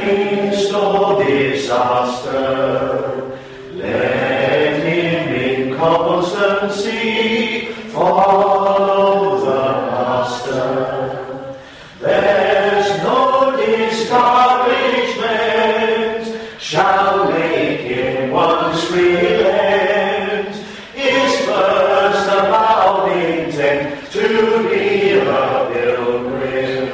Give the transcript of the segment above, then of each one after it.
midst of disaster, let him in constancy follow the Master. There's no discouragement shall make him once relent. His first avowed intent to be a pilgrim.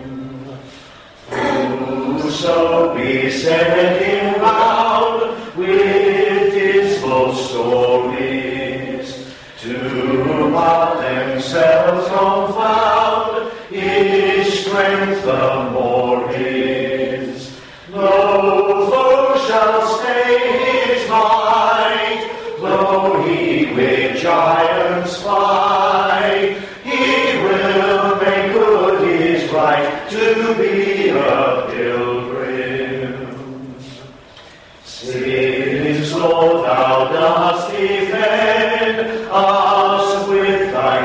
Whoso beset him round with dismal stories, to what themselves confound, his strength the more is. No foe shall stay his might, though he with giants fight. He will make good his right to be a pilgrim. Since, Lord, thou dost defend us with thy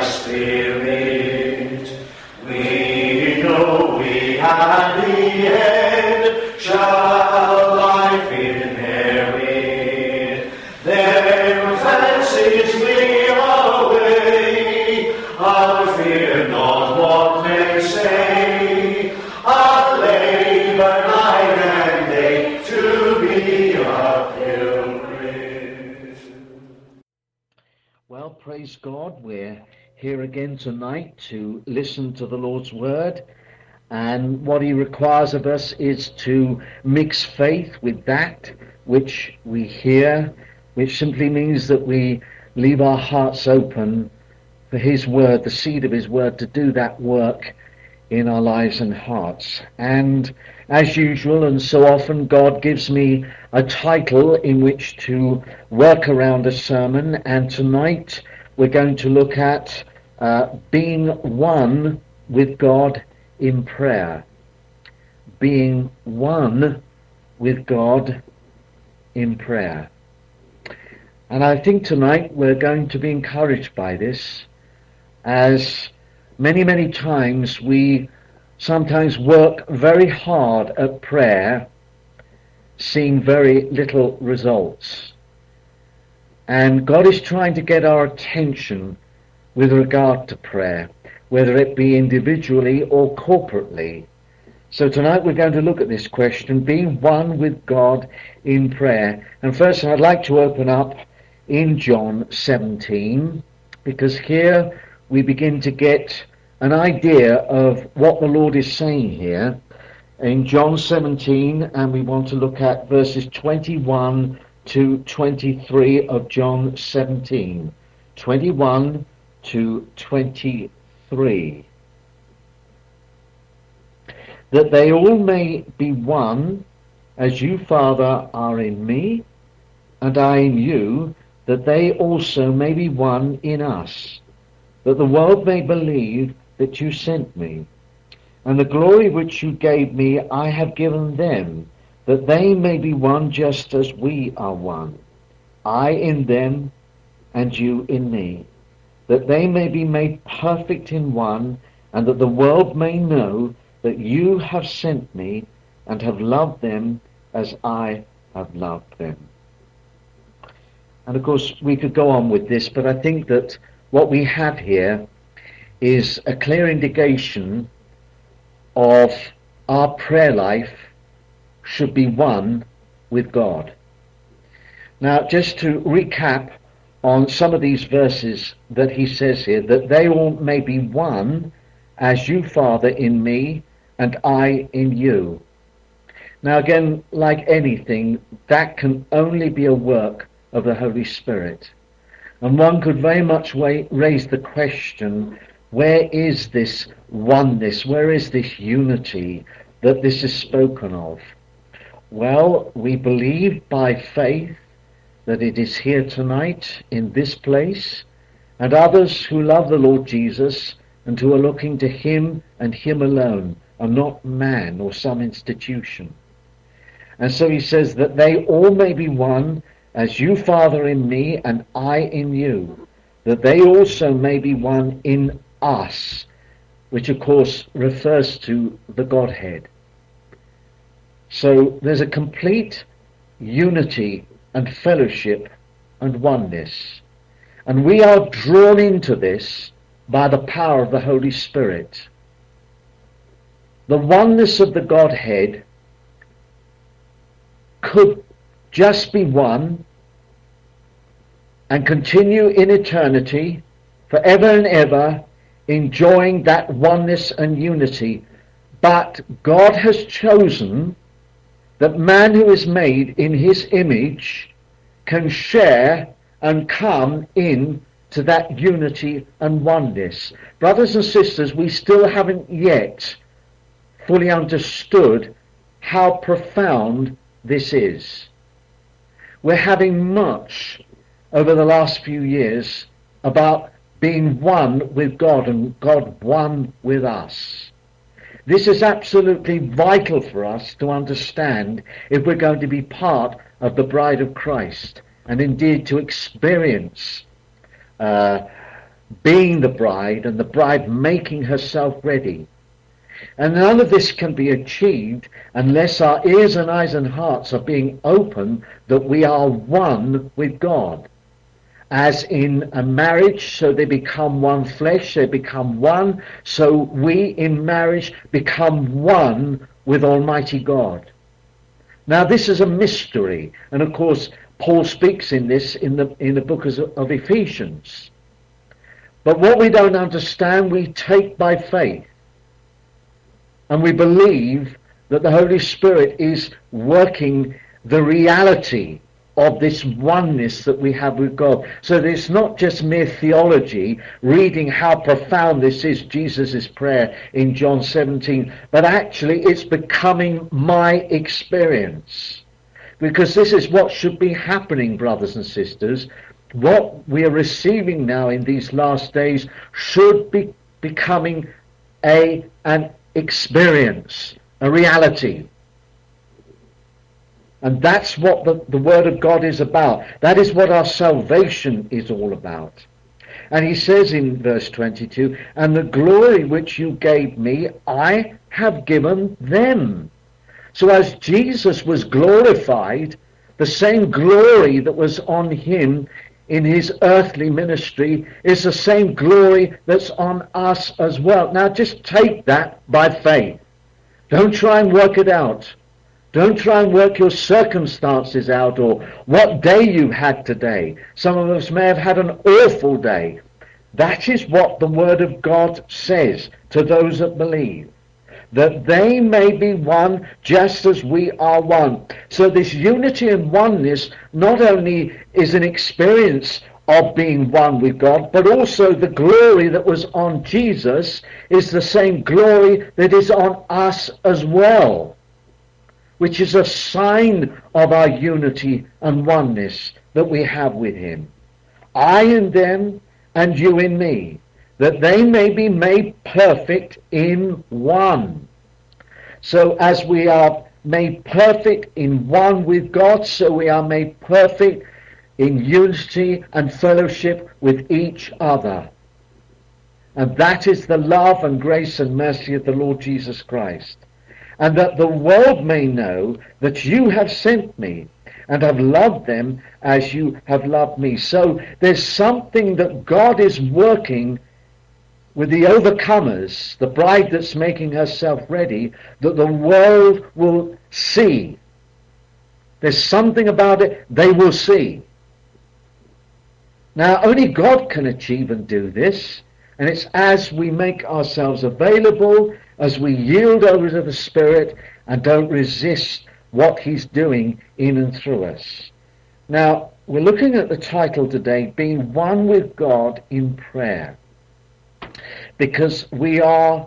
Spirit, we know we at the end shall life inherit. Then fancies flee away, I'll fear not what men say. I'll labor night and day to be a pilgrim. Well, praise God, we're here again tonight to listen to the Lord's word, and what he requires of us is to mix faith with that which we hear, which simply means that we leave our hearts open for his word, the seed of his word, to do that work in our lives and hearts. And as usual, and so often, God gives me a title in which to work around a sermon, and tonight we're going to look at being one with God in prayer. Being one with God in prayer. And I think tonight we're going to be encouraged by this, as many times we sometimes work very hard at prayer, seeing very little results. And God is trying to get our attention with regard to prayer, whether it be individually or corporately. So tonight we're going to look at this question, being one with God in prayer. And first I'd like to open up in John 17, because here we begin to get an idea of what the Lord is saying here in John 17, and we want to look at verses 21 to 23 of John 17. 21 to 23. That they all may be one, as you, Father, are in me, and I in you, that they also may be one in us, that the world may believe that you sent me. And the glory which you gave me I have given them, that they may be one just as we are one, I in them and you in me, that they may be made perfect in one, and that the world may know that you have sent me and have loved them as I have loved them. And of course we could go on with this, but I think that what we have here is a clear indication of our prayer life should be one with God. Now, just to recap on some of these verses that he says here, that they all may be one, as you, Father, in me, and I in you. Now again, like anything, that can only be a work of the Holy Spirit. And one could very much raise the question, where is this oneness? Where is this unity that this is spoken of? Well, we believe by faith that it is here tonight in this place, and others who love the Lord Jesus and who are looking to him and him alone, and not man or some institution. And so he says that they all may be one, as you, Father, in me and I in you, that they also may be one in us, which of course refers to the Godhead. So there's a complete unity and fellowship and oneness. And we are drawn into this by the power of the Holy Spirit. The oneness of the Godhead could just be one and continue in eternity, forever and ever, enjoying that oneness and unity. But God has chosen that man who is made in his image can share and come in to that unity and oneness. Brothers and sisters, we still haven't yet fully understood how profound this is. We're having much over the last few years about being one with God and God one with us. This is absolutely vital for us to understand if we're going to be part of the bride of Christ, and indeed to experience being the bride and the bride making herself ready. And none of this can be achieved unless our ears and eyes and hearts are being open that we are one with God. As in a marriage, so they become one flesh, they become one, so we in marriage become one with Almighty God. Now this is a mystery, and of course Paul speaks in this in the book of Ephesians. But what we don't understand, we take by faith. And we believe that the Holy Spirit is working the reality of this oneness that we have with God. So that it's not just mere theology, reading how profound this is, Jesus' prayer in John 17, but actually it's becoming my experience. Because this is what should be happening, brothers and sisters. What we are receiving now in these last days should be becoming an experience, a reality. And that's what the Word of God is about. That is what our salvation is all about. And he says in verse 22, and the glory which you gave me, I have given them. So as Jesus was glorified, the same glory that was on him in his earthly ministry is the same glory that's on us as well. Now just take that by faith. Don't try and work it out. Don't try and work your circumstances out or what day you had today. Some of us may have had an awful day. That is what the Word of God says to those that believe. That they may be one just as we are one. So this unity and oneness not only is an experience of being one with God, but also the glory that was on Jesus is the same glory that is on us as well, which is a sign of our unity and oneness that we have with him. I in them and you in me, that they may be made perfect in one. So as we are made perfect in one with God, so we are made perfect in unity and fellowship with each other. And that is the love and grace and mercy of the Lord Jesus Christ. And that the world may know that you have sent me and have loved them as you have loved me. So there's something that God is working with the overcomers, the bride that's making herself ready, that the world will see. There's something about it they will see. Now only God can achieve and do this, and it's as we make ourselves available, as we yield over to the Spirit and don't resist what he's doing in and through us. Now, we're looking at the title today, Being One with God in Prayer, because we are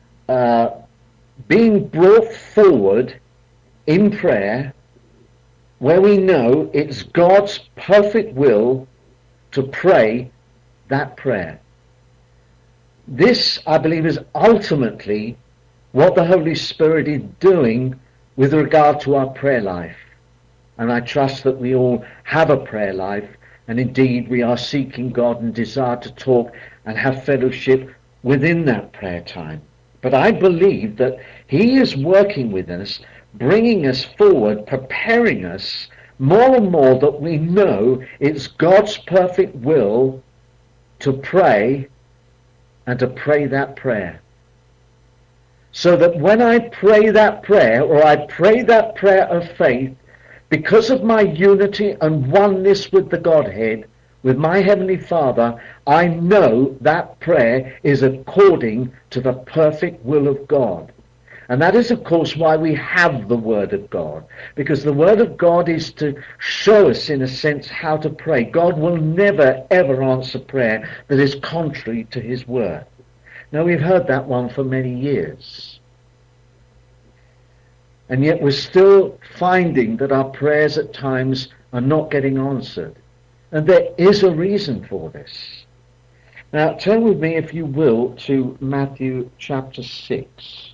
being brought forward in prayer where we know it's God's perfect will to pray that prayer. This, I believe, is ultimately what the Holy Spirit is doing with regard to our prayer life. And I trust that we all have a prayer life, and indeed we are seeking God and desire to talk and have fellowship within that prayer time. But I believe that he is working with us bringing us forward, preparing us more and more that we know it's God's perfect will to pray and to pray that prayer. So that when I pray that prayer, or I pray that prayer of faith, because of my unity and oneness with the Godhead, with my Heavenly Father, I know that prayer is according to the perfect will of God. And that is, of course, why we have the Word of God. Because the Word of God is to show us, in a sense, how to pray. God will never, ever answer prayer that is contrary to His Word. Now, we've heard that one for many years. And yet we're still finding that our prayers at times are not getting answered. And there is a reason for this. Now, turn with me, if you will, to Matthew chapter 6.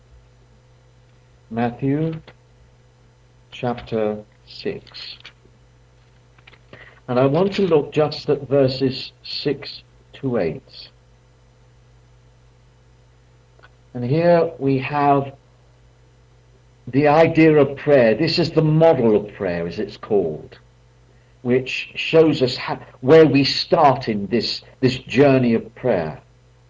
Matthew chapter 6. And I want to look just at verses 6 to 8. And here we have the idea of prayer. This is the model of prayer, as it's called, which shows us where we start in this journey of prayer.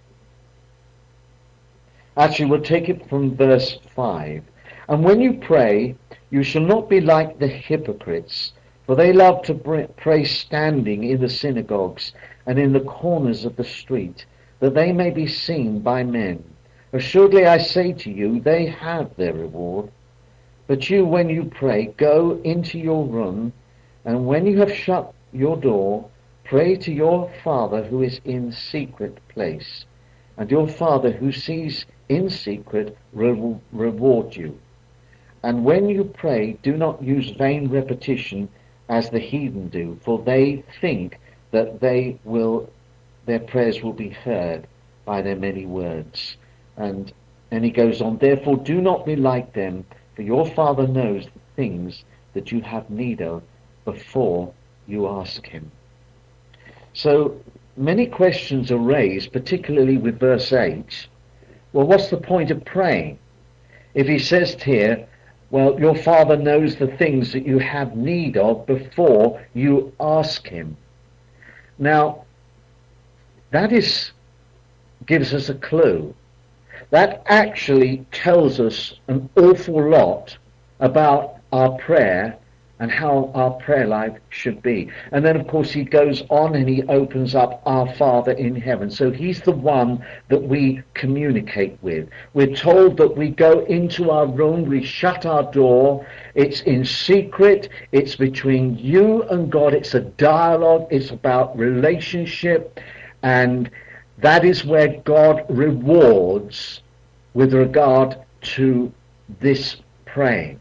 Actually, we'll take it from verse 5. And when you pray, you shall not be like the hypocrites, for they love to pray standing in the synagogues and in the corners of the street, that they may be seen by men. Assuredly I say to you, they have their reward. But you, when you pray, go into your room, and when you have shut your door, pray to your Father who is in secret place, and your Father who sees in secret will reward you. And when you pray, do not use vain repetition as the heathen do, for they think that their prayers will be heard by their many words. And he goes on, therefore do not be like them, for your Father knows the things that you have need of before you ask him. So many questions are raised, particularly with verse 8. Well, what's the point of praying? If he says here, well, your Father knows the things that you have need of before you ask him. Now, that gives us a clue. That actually tells us an awful lot about our prayer and how our prayer life should be. And then, of course, he goes on and he opens up our Father in heaven. So he's the one that we communicate with. We're told that we go into our room, we shut our door, it's in secret, it's between you and God, it's a dialogue, it's about relationship, and that is where God rewards with regard to this praying.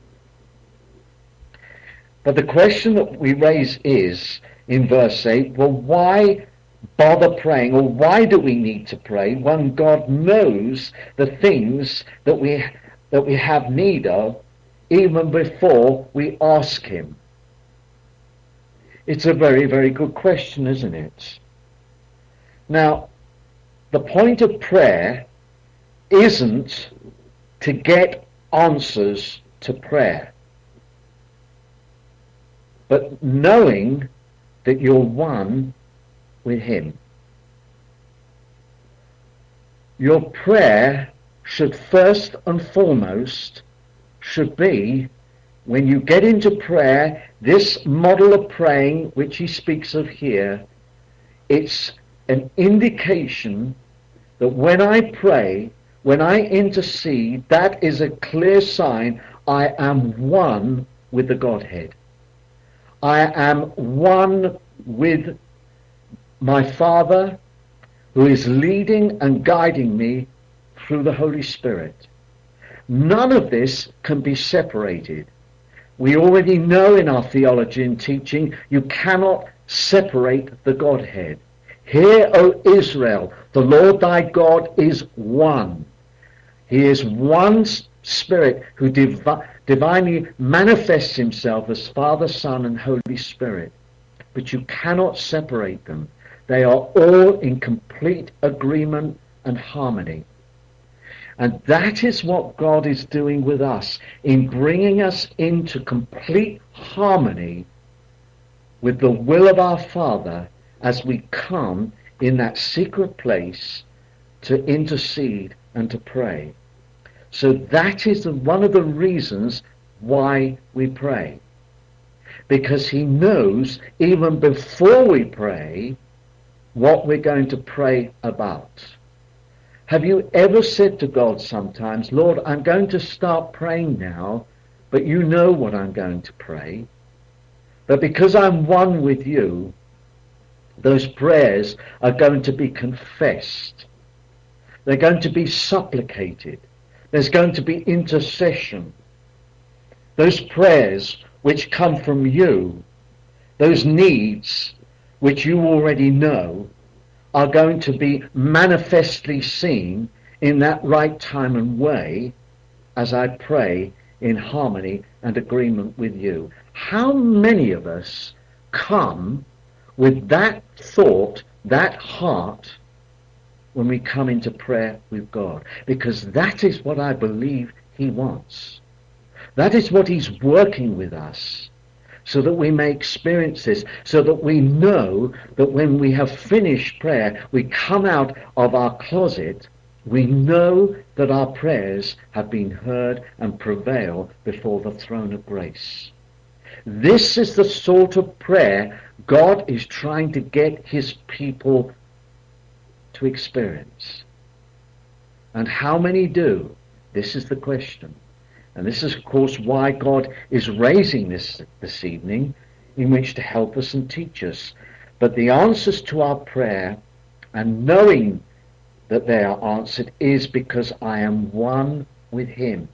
But the question that we raise is, in verse 8, well, why bother praying, or why do we need to pray when God knows the things that we have need of even before we ask him? It's a very, very good question, isn't it? Now, the point of prayer isn't to get answers to prayer, but knowing that you're one with him. Your prayer should first and foremost be, when you get into prayer, this model of praying which he speaks of here, it's an indication that when I pray, when I intercede, that is a clear sign I am one with the Godhead. I am one with my Father, who is leading and guiding me through the Holy Spirit. None of this can be separated. We already know in our theology and teaching, you cannot separate the Godhead. Hear, O Israel, the Lord thy God is one. He is one Spirit who divinely manifests himself as Father, Son, and Holy Spirit. But you cannot separate them. They are all in complete agreement and harmony. And that is what God is doing with us, in bringing us into complete harmony with the will of our Father as we come in that secret place to intercede and to pray. So that is one of the reasons why we pray. Because he knows even before we pray what we're going to pray about. Have you ever said to God sometimes, Lord, I'm going to start praying now, but you know what I'm going to pray. But because I'm one with you, those prayers are going to be confessed. They're going to be supplicated. There's going to be intercession. Those prayers which come from you, those needs which you already know, are going to be manifestly seen in that right time and way as I pray in harmony and agreement with you. How many of us come with that thought, that heart, when we come into prayer with God? Because that is what I believe he wants. That is what he's working with us, so that we may experience this, so that we know that when we have finished prayer, we come out of our closet, we know that our prayers have been heard and prevail before the throne of grace. This is the sort of prayer God is trying to get his people to experience. And how many do? This is the question. And this is, of course, why God is raising this evening, in which to help us and teach us. But the answers to our prayer, and knowing that they are answered, is because I am one with him.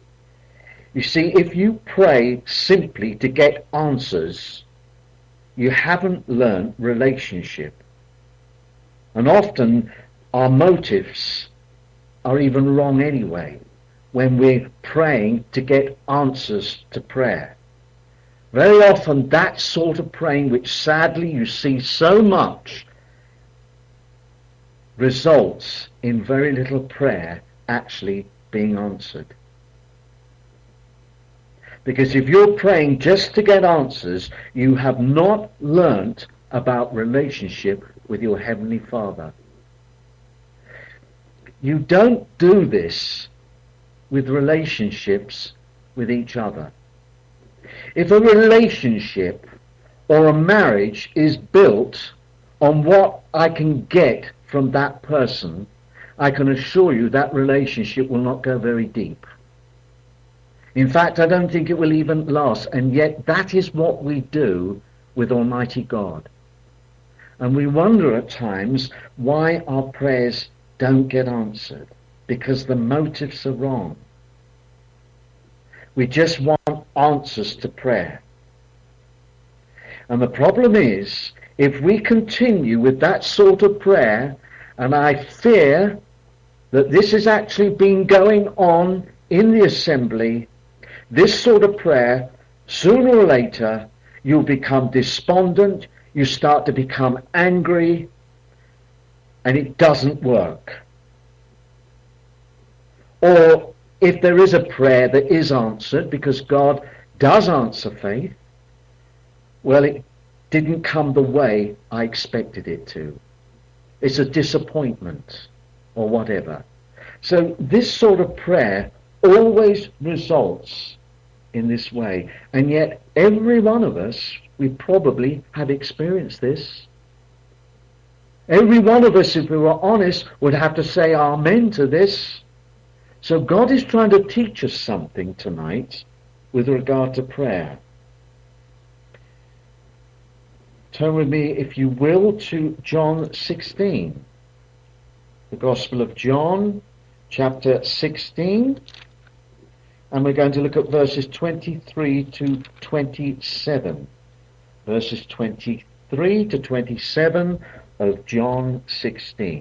You see, if you pray simply to get answers, you haven't learned relationship. And often our motives are even wrong anyway, when we're praying to get answers to prayer. Very often that sort of praying, which sadly you see so much, results in very little prayer actually being answered. Because if you're praying just to get answers, you have not learnt about relationship with your Heavenly Father. You don't do this with relationships with each other. If a relationship or a marriage is built on what I can get from that person, I can assure you that relationship will not go very deep. In fact, I don't think it will even last, and yet that is what we do with Almighty God. And we wonder at times why our prayers don't get answered, because the motives are wrong. We just want answers to prayer. And the problem is, if we continue with that sort of prayer, and I fear that this has actually been going on in the assembly, this sort of prayer, sooner or later, you'll become despondent, you start to become angry, and it doesn't work. Or if there is a prayer that is answered, because God does answer faith, well, it didn't come the way I expected it to. It's a disappointment or whatever. So this sort of prayer always results in this way. And yet every one of us, we probably have experienced this. Every one of us, if we were honest, would have to say amen to this. So God is trying to teach us something tonight with regard to prayer. Turn with me, if you will, to John 16. The Gospel of John, chapter 16. And we're going to look at verses 23 to 27. Verses 23 to 27 of John 16.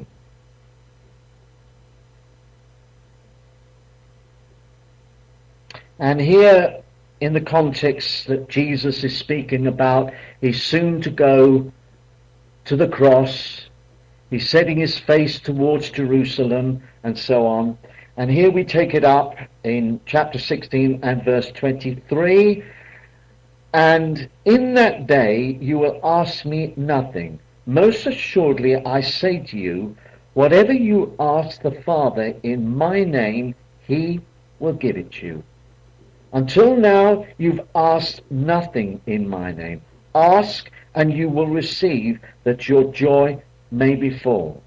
And here, in the context that Jesus is speaking about, he's soon to go to the cross, he's setting his face towards Jerusalem, and so on. And here we take it up in chapter 16 and verse 23. And in that day you will ask me nothing. Most assuredly I say to you, whatever you ask the Father in my name, he will give it you. Until now you've asked nothing in my name. Ask and you will receive, that your joy may be full.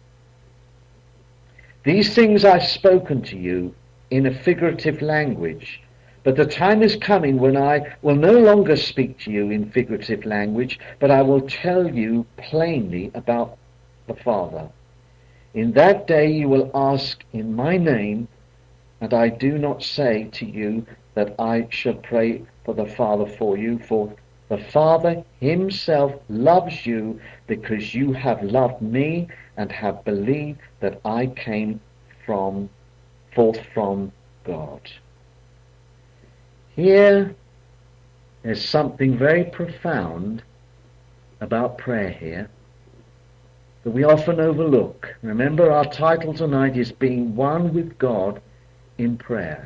These things I've spoken to you in a figurative language, but the time is coming when I will no longer speak to you in figurative language, but I will tell you plainly about the Father. In that day you will ask in my name, and I do not say to you that I shall pray for the Father for you, for the Father himself loves you, because you have loved me and have believed that I came forth from God. Here is something very profound about prayer here that we often overlook. Remember, our title tonight is Being One with God in Prayer.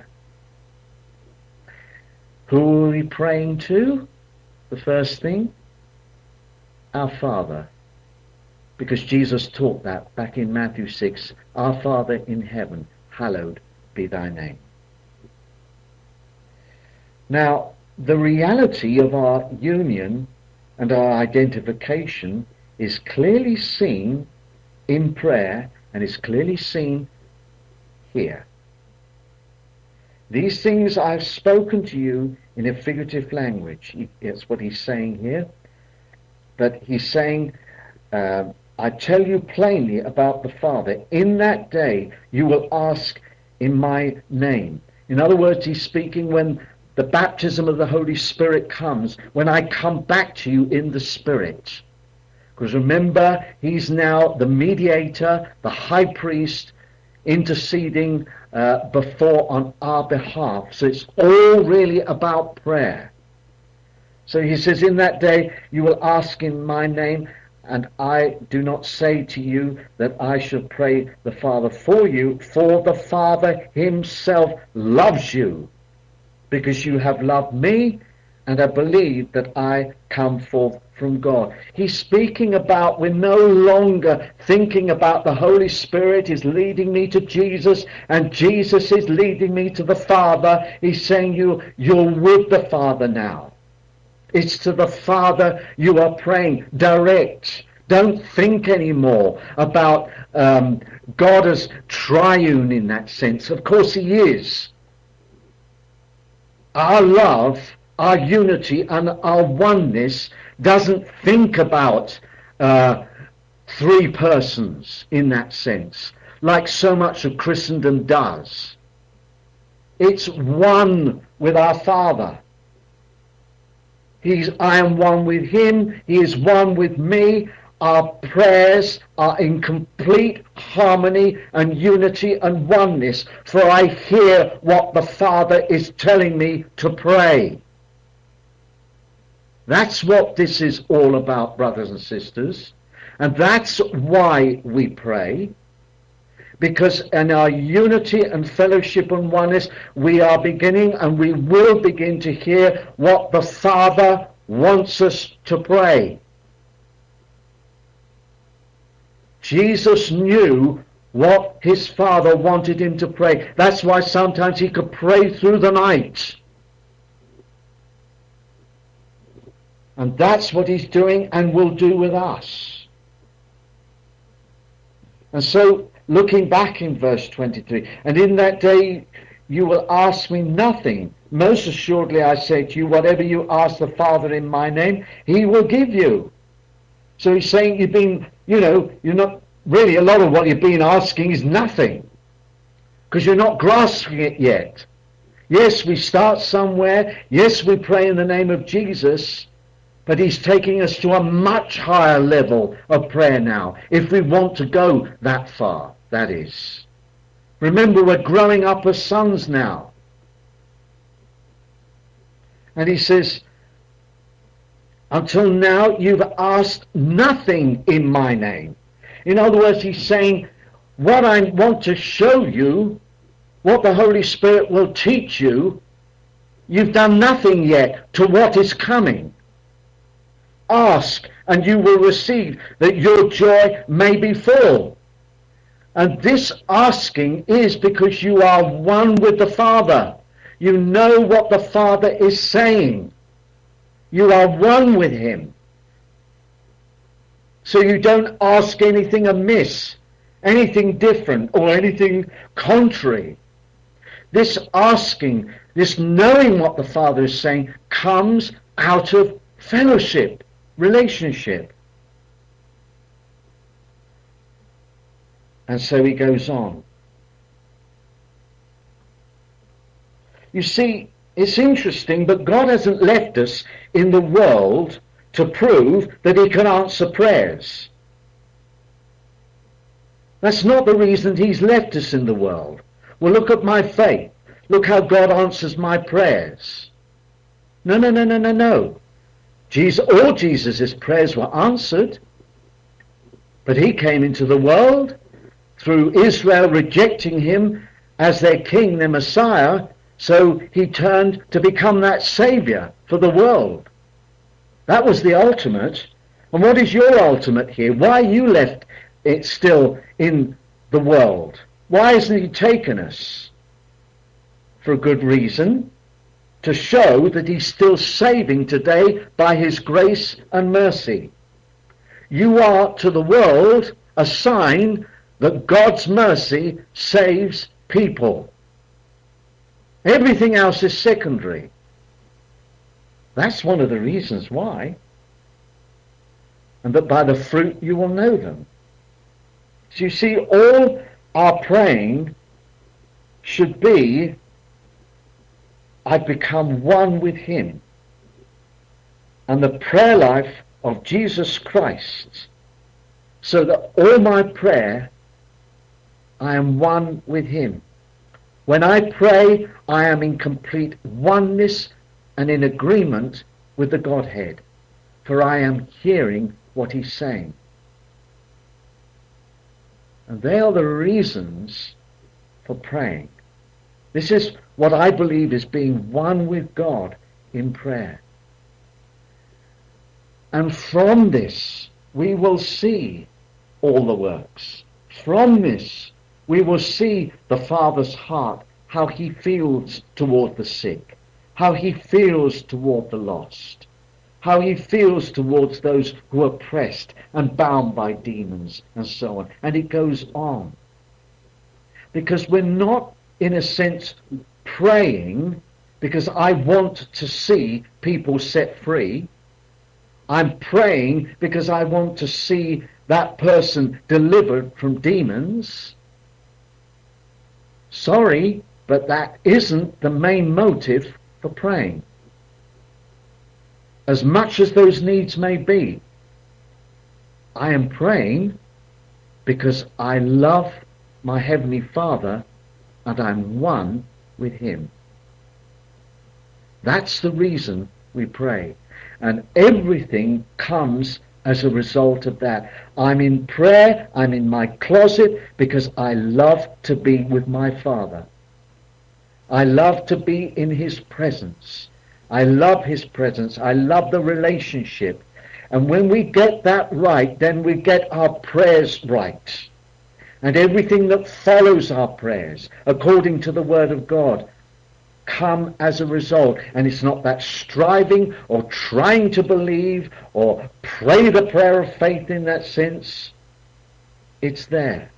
Who are we praying to? The first thing, our Father. Because Jesus taught that back in Matthew 6, Our Father in heaven, hallowed be thy name. Now, the reality of our union and our identification is clearly seen in prayer, and is clearly seen here. These things I've spoken to you in a figurative language. That's what he's saying here. But he's saying, I tell you plainly about the Father. In that day you will ask in my name. In other words, he's speaking when the baptism of the Holy Spirit comes, when I come back to you in the Spirit. Because remember, he's now the mediator, the high priest, interceding before on our behalf. So it's all really about prayer. So he says, in that day you will ask in my name, and I do not say to you that I shall pray the Father for you, for the Father himself loves you, because you have loved me and have believed that I come forth from God. He's speaking about, we're no longer thinking about the Holy Spirit is leading me to Jesus and Jesus is leading me to the Father. He's saying you're with the Father now. It's to the Father you are praying direct. Don't think anymore about God as triune in that sense. Of course he is. Our love, our unity and our oneness doesn't think about three persons in that sense, like so much of Christendom does. It's one with our Father. I am one with him, he is one with me. Our prayers are in complete harmony and unity and oneness, for I hear what the Father is telling me to pray. That's what this is all about, brothers and sisters. And that's why we pray. Because in our unity and fellowship and oneness, we are beginning and we will begin to hear what the Father wants us to pray. Jesus knew what his Father wanted him to pray. That's why sometimes he could pray through the night. And that's what he's doing and will do with us. And so, looking back in verse 23, and in that day you will ask me nothing. Most assuredly I say to you, whatever you ask the Father in my name, he will give you. So he's saying you're not really, a lot of what you've been asking is nothing, because you're not grasping it yet. Yes, we start somewhere. Yes, we pray in the name of Jesus, but he's taking us to a much higher level of prayer now, if we want to go that far, that is. Remember, we're growing up as sons now. And he says, until now you've asked nothing in my name. In other words, he's saying, what I want to show you what the Holy Spirit will teach you, you've done nothing yet to what is coming. Ask, and you will receive, that your joy may be full. And this asking is because you are one with the Father. You know what the Father is saying. You are one with him. So you don't ask anything amiss, anything different, or anything contrary. This asking, this knowing what the Father is saying, comes out of fellowship, relationship. And so he goes on. You see, it's interesting, but God hasn't left us in the world to prove that he can answer prayers. That's not the reason he's left us in the world. Well, look at my faith. Look how God answers my prayers. No. All Jesus' prayers were answered. But he came into the world through Israel rejecting him as their king, their Messiah. So he turned to become that Saviour for the world. That was the ultimate. And what is your ultimate here? Why are you left it still in the world? Why hasn't he taken us? For a good reason. To show that he's still saving today by his grace and mercy. You are to the world a sign that God's mercy saves people. Everything else is secondary. That's one of the reasons why. And that by the fruit you will know them. So you see, all our praying should be, I've become one with him. And the prayer life of Jesus Christ, so that all my prayer, I am one with him. When I pray, I am in complete oneness and in agreement with the Godhead, for I am hearing what he's saying. And they are the reasons for praying. This is what I believe is being one with God in prayer. And from this, we will see all the works. From this, we will see the Father's heart, how he feels toward the sick, how he feels toward the lost, how he feels towards those who are oppressed and bound by demons and so on. And it goes on. Because we're not, in a sense, praying because I want to see people set free. I'm praying because I want to see that person delivered from demons. Sorry, but that isn't the main motive for praying. As much as those needs may be, I am praying because I love my Heavenly Father and I'm one with him. That's the reason we pray. And everything comes as a result of that. I'm in prayer, I'm in my closet because I love to be with my Father. I love to be in his presence. I love his presence. I love the relationship. And when we get that right, then we get our prayers right. And everything that follows our prayers, according to the Word of God, come as a result. And it's not that striving or trying to believe or pray the prayer of faith in that sense. It's there.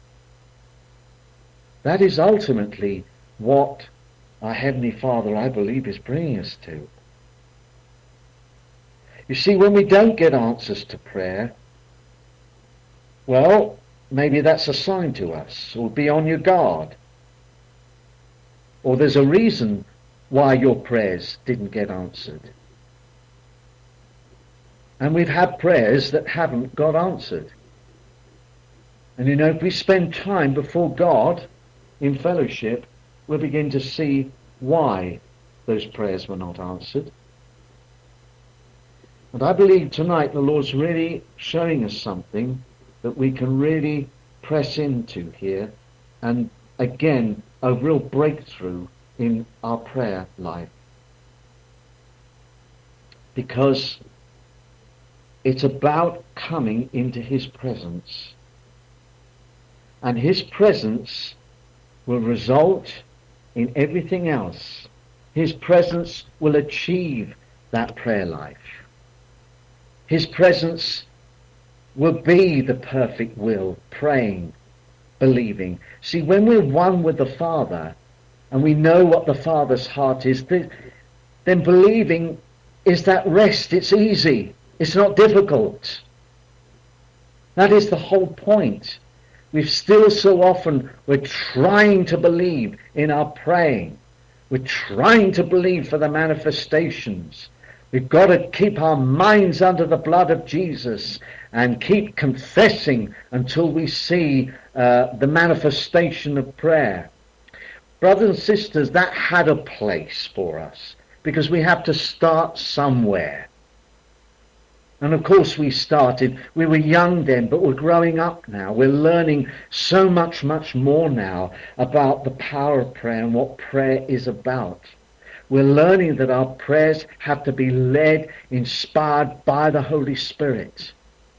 That is ultimately what our Heavenly Father, I believe, is bringing us to. You see, when we don't get answers to prayer, well, maybe that's a sign to us, or be on your guard. Or there's a reason why your prayers didn't get answered. And we've had prayers that haven't got answered. And you know, if we spend time before God in fellowship, we'll begin to see why those prayers were not answered. And I believe tonight the Lord's really showing us something that we can really press into here and again a real breakthrough in our prayer life, because it's about coming into his presence, and his presence will result in everything else. His presence will achieve that prayer life. His presence will be the perfect will, praying, believing. See, when we're one with the Father, and we know what the Father's heart is, then believing is that rest. It's easy. It's not difficult. That is the whole point. We're trying to believe in our praying. We're trying to believe for the manifestations. We've got to keep our minds under the blood of Jesus and keep confessing until we see the manifestation of prayer. Brothers and sisters, that had a place for us, because we have to start somewhere. And of course we were young then, but we're growing up now. We're learning so much more now about the power of prayer and what prayer is about. We're learning that our prayers have to be led, inspired by the Holy Spirit.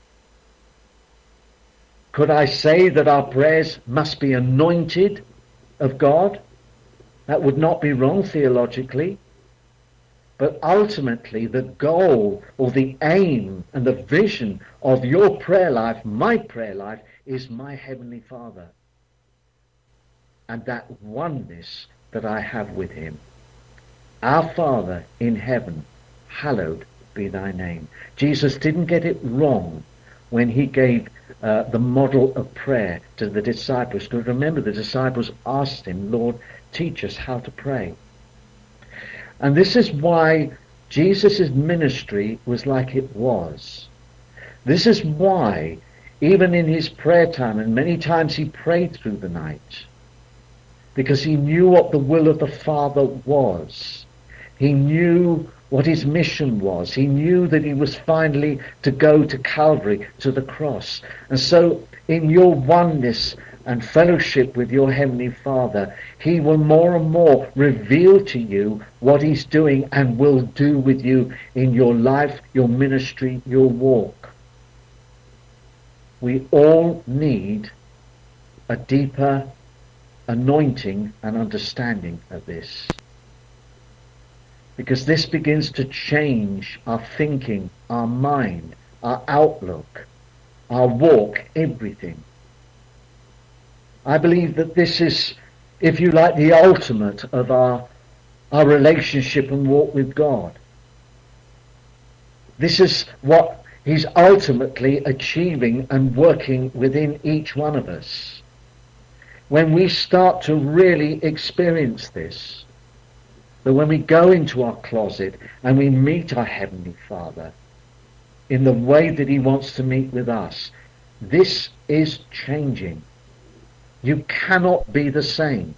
Could I say that our prayers must be anointed of God? That would not be wrong theologically. But ultimately, the goal or the aim and the vision of your prayer life, my prayer life, is my Heavenly Father. And that oneness that I have with him. Our Father in heaven, hallowed be thy name. Jesus didn't get it wrong when he gave the model of prayer to the disciples. Because remember, the disciples asked him, Lord, teach us how to pray. And this is why Jesus' ministry was like it was. This is why, even in his prayer time, and many times he prayed through the night, because he knew what the will of the Father was. He knew what his mission was. He knew that he was finally to go to Calvary, to the cross. And so, in your oneness and fellowship with your Heavenly Father, he will more and more reveal to you what he's doing and will do with you in your life, your ministry, your walk. We all need a deeper anointing and understanding of this, because this begins to change our thinking, our mind, our outlook, our walk, everything. I believe that this is, if you like, the ultimate of our relationship and walk with God. This is what he's ultimately achieving and working within each one of us. When we start to really experience this, that when we go into our closet and we meet our Heavenly Father in the way that he wants to meet with us, this is changing. You cannot be the same.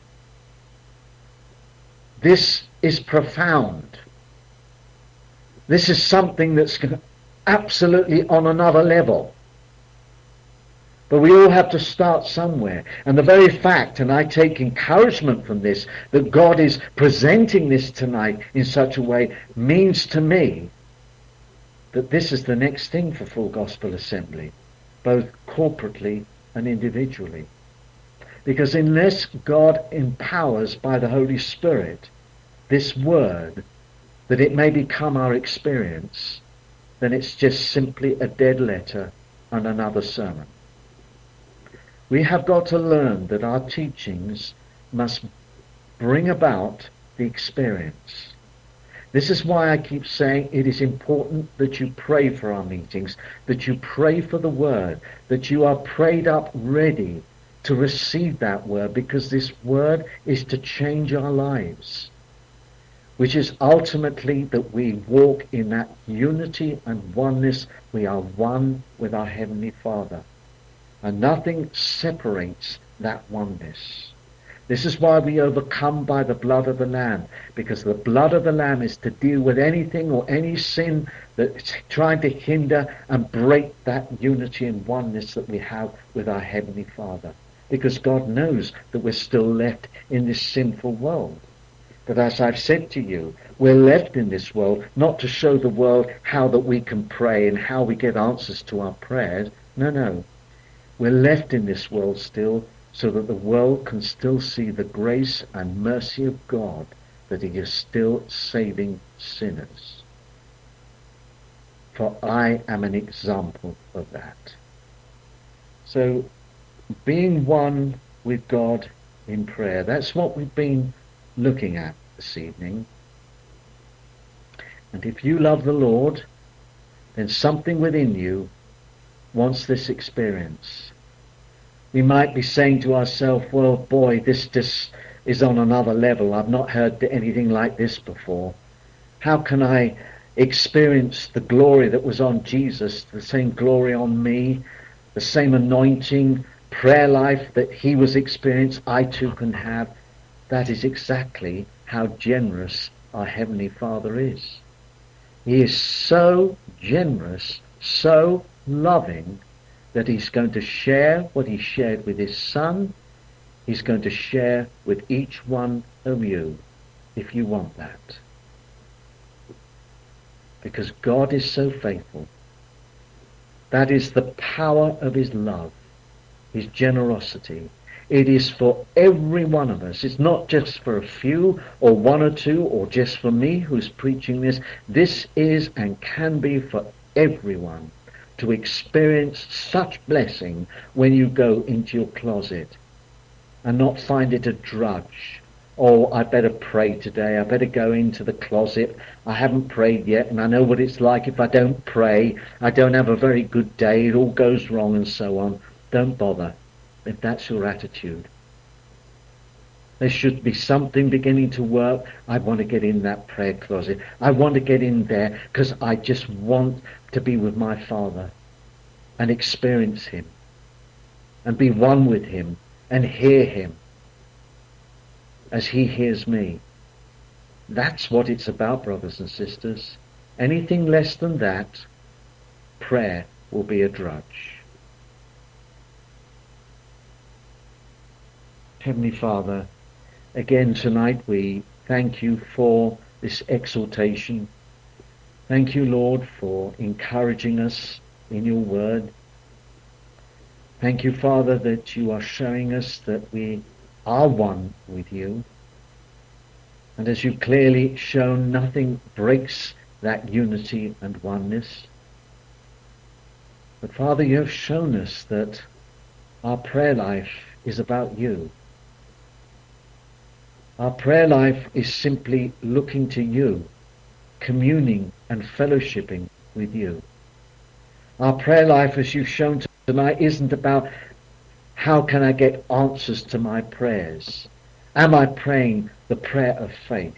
This is profound. This is something that's absolutely on another level. But we all have to start somewhere. And the very fact, and I take encouragement from this, that God is presenting this tonight in such a way, means to me that this is the next thing for Full Gospel Assembly, both corporately and individually. Because unless God empowers by the Holy Spirit this word, that it may become our experience, then it's just simply a dead letter and another sermon. We have got to learn that our teachings must bring about the experience. This is why I keep saying it is important that you pray for our meetings, that you pray for the word, that you are prayed up ready to receive that word, because this word is to change our lives, which is ultimately that we walk in that unity and oneness. We are one with our Heavenly Father, and nothing separates that oneness. This is why we overcome by the blood of the Lamb, because the blood of the Lamb is to deal with anything or any sin that's trying to hinder and break that unity and oneness that we have with our Heavenly Father. because God knows that we're still left in this sinful world. But as I've said to you, we're left in this world not to show the world how that we can pray and how we get answers to our prayers. No. We're left in this world still so that the world can still see the grace and mercy of God, that he is still saving sinners. For I am an example of that. So, being one with God in prayer, that's what we've been looking at this evening. And if you love the Lord, then something within you wants this experience. We might be saying to ourselves, well, boy, this just is on another level. I've not heard anything like this before. How can I experience the glory that was on Jesus, the same glory on me, the same anointing, prayer life that he was experienced, I too can have? That is exactly how generous our Heavenly Father is. He is so generous, so loving, that he's going to share what he shared with his Son. He's going to share with each one of you, if you want that. Because God is so faithful. That is the power of his love, his generosity. It is for every one of us. It's not just for a few or one or two or just for me who's preaching this. This is and can be for everyone to experience such blessing when you go into your closet and not find it a drudge. Oh, I better pray today. I better go into the closet. I haven't prayed yet, and I know what it's like if I don't pray. I don't have a very good day. It all goes wrong and so on. Don't bother if that's your attitude. There should be something beginning to work. I want to get in that prayer closet. I want to get in there because I just want to be with my Father and experience him and be one with him and hear him as he hears me. That's what it's about, brothers and sisters. Anything less than that, prayer will be a drudge. Heavenly Father, again tonight we thank you for this exhortation. Thank you, Lord, for encouraging us in your word. Thank you, Father, that you are showing us that we are one with you. And as you've clearly shown, nothing breaks that unity and oneness. But Father, you have shown us that our prayer life is about you. Our prayer life is simply looking to you, communing and fellowshipping with you. Our prayer life, as you've shown tonight, isn't about how can I get answers to my prayers. Am I praying the prayer of faith?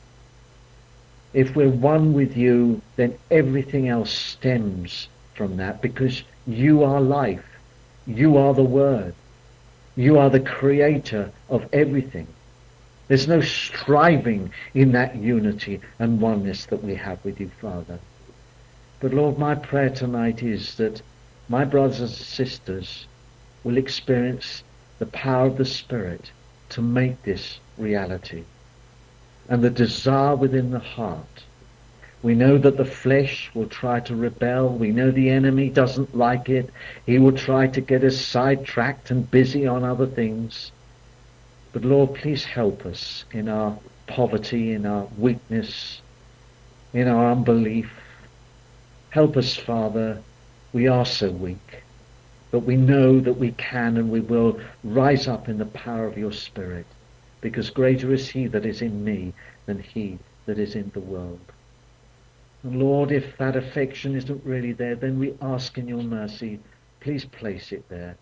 If we're one with you, then everything else stems from that, because you are life. You are the Word. You are the creator of everything. There's no striving in that unity and oneness that we have with you, Father. But Lord, my prayer tonight is that my brothers and sisters will experience the power of the Spirit to make this reality. And the desire within the heart. We know that the flesh will try to rebel. We know the enemy doesn't like it. He will try to get us sidetracked and busy on other things. But Lord, please help us in our poverty, in our weakness, in our unbelief. Help us, Father. We are so weak. But we know that we can and we will rise up in the power of your Spirit, because greater is he that is in me than he that is in the world. And Lord, if that affection isn't really there, then we ask in your mercy, please place it there.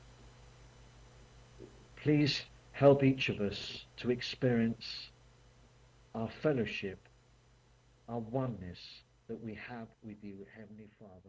Please help each of us to experience our fellowship, our oneness that we have with you, Heavenly Father.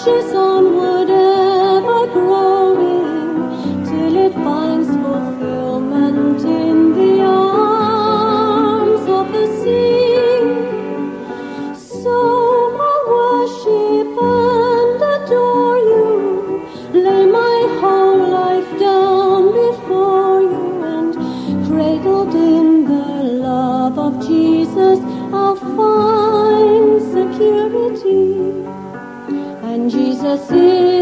marches onward ever growing till it finds fulfillment in the arms of the sea. So I worship and adore you, lay my whole life down before you, and cradled in the love of Jesus I'll find security. And Jesus is